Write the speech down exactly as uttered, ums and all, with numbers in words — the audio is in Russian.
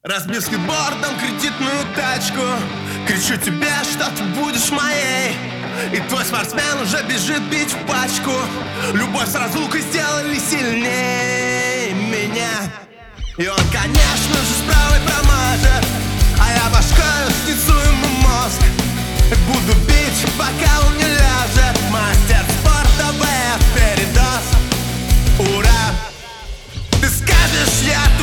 Разбил скейтбордом кредитную тачку. Кричу тебе, что ты будешь моей. И твой спортсмен уже бежит бить в пачку. Любовь с разлукой сделали сильнее меня. И он, конечно же, с правой промажет, а я башкою снесу ему мозг. Буду бить, пока он не ляжет. Мастер спорта ВФ передоз. Ура! Ты скажешь, я